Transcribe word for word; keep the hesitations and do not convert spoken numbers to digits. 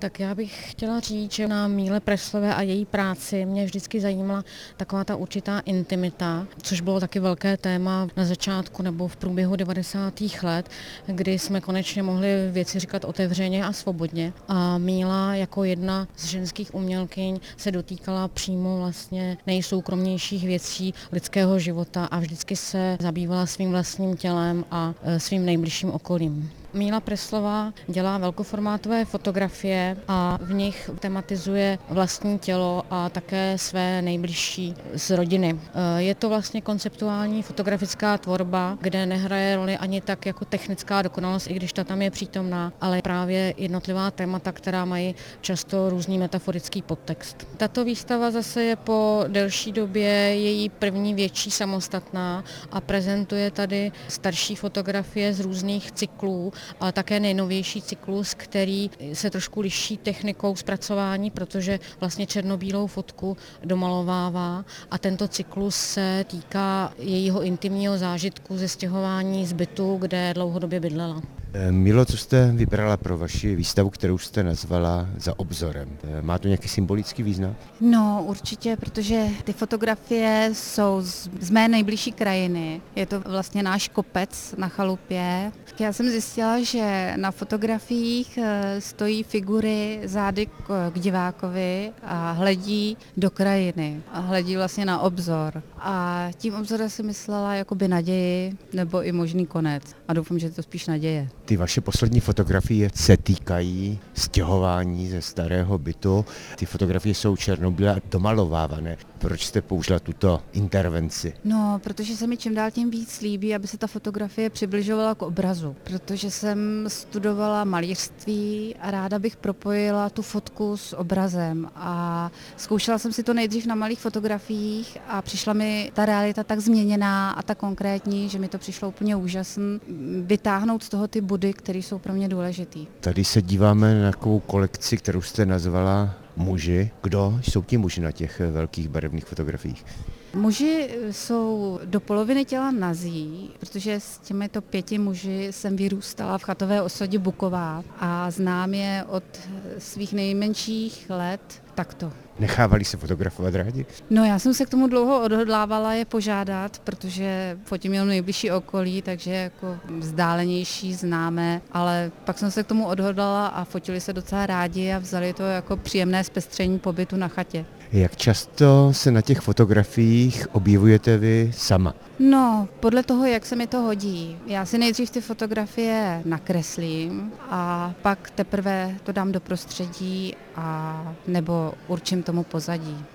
Tak já bych chtěla říct, že na Míle Preslové a její práci mě vždycky zajímala taková ta určitá intimita, což bylo taky velké téma na začátku nebo v průběhu devadesátých let, kdy jsme konečně mohli věci říkat otevřeně a svobodně. A Míla jako jedna z ženských umělkyň se dotýkala přímo vlastně nejsoukromnějších věcí lidského života a vždycky se zabývala svým vlastním tělem a svým nejbližším okolím. Míla Preslová dělá velkoformátové fotografie a v nich tematizuje vlastní tělo a také své nejbližší z rodiny. Je to vlastně konceptuální fotografická tvorba, kde nehraje roli ani tak jako technická dokonalost, i když ta tam je přítomná, ale právě jednotlivá témata, která mají často různý metaforický podtext. Tato výstava zase je po delší době její první větší samostatná a prezentuje tady starší fotografie z různých cyklů, ale také nejnovější cyklus, který se trošku liší technikou zpracování, protože vlastně černobílou fotku domalovává a tento cyklus se týká jejího intimního zážitku ze stěhování z bytu, kde dlouhodobě bydlela. Milo, co jste vybrala pro vaši výstavu, kterou jste nazvala Za obzorem? Má to nějaký symbolický význam? No určitě, protože ty fotografie jsou z, z mé nejbližší krajiny. Je to vlastně náš kopec na chalupě. Já jsem zjistila, že na fotografiích stojí figury zády k, k divákovi a hledí do krajiny a hledí vlastně na obzor. A tím obzorem si myslela jakoby naději nebo i možný konec. A doufám, že je to spíš naděje. Ty vaše poslední fotografie se týkají stěhování ze starého bytu. Ty fotografie jsou černobílé a domalovávané. Proč jste použila tuto intervenci? No, protože se mi čím dál tím víc líbí, aby se ta fotografie přibližovala k obrazu. Protože jsem studovala malířství a ráda bych propojila tu fotku s obrazem. A zkoušela jsem si to nejdřív na malých fotografiích a přišla mi ta realita tak změněná a tak konkrétní, že mi to přišlo úplně úžasné vytáhnout z toho ty body, které jsou pro mě důležitý. Tady se díváme na takovou kolekci, kterou jste nazvala Muži. Kdo jsou ti muži na těch velkých barevných fotografiích? Muži jsou do poloviny těla nazí, protože s těmito pěti muži jsem vyrůstala v chatové osadě Buková a znám je od svých nejmenších let takto. Nechávali se fotografovat rádi? No já jsem se k tomu dlouho odhodlávala je požádat, protože fotím jenom nejbližší okolí, takže jako vzdálenější známé, ale pak jsem se k tomu odhodlala a fotili se docela rádi a vzali to jako příjemné zpestření pobytu na chatě. Jak často se na těch fotografiích objevujete vy sama? No, podle toho, jak se mi to hodí. Já si nejdřív ty fotografie nakreslím a pak teprve to dám do prostředí a nebo určím tomu pozadí.